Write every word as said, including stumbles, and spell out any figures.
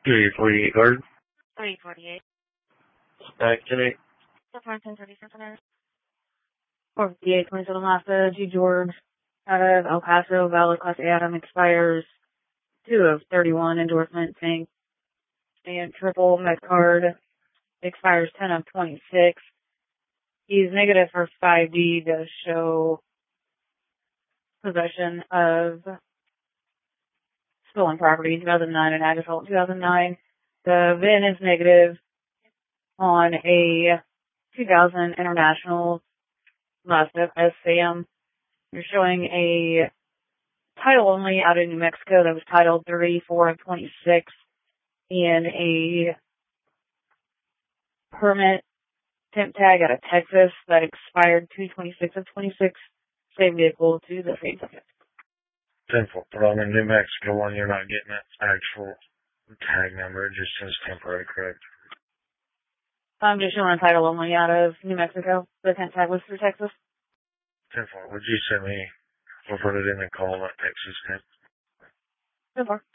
three forty-eight Garden. three forty-eight. Back today. So far, ten thirty Cincinnati. four fifty-eight, twenty-seven Lassa, G. George, out of El Paso, valid Class A item expires two of thirty-one, endorsement, tank, and triple med card expires ten of twenty-six. He's negative for five D to show possession of stolen property, two thousand nine, and ag assault two thousand nine. The V I N is negative on a two thousand International Mazda S Sam. You're showing a title only out of New Mexico that was titled thirty-four of twenty-six, and a permit temp tag out of Texas that expired two twenty-six of twenty-six. Same vehicle to the same ticket. Simple. But on the New Mexico one, you're not getting that actual tag number. It just says temporary, correct? I'm just showing a title only out of New Mexico. The temp tag was through Texas. Simple. Would you send me, we'll put it in the call, that Texas temp? So far.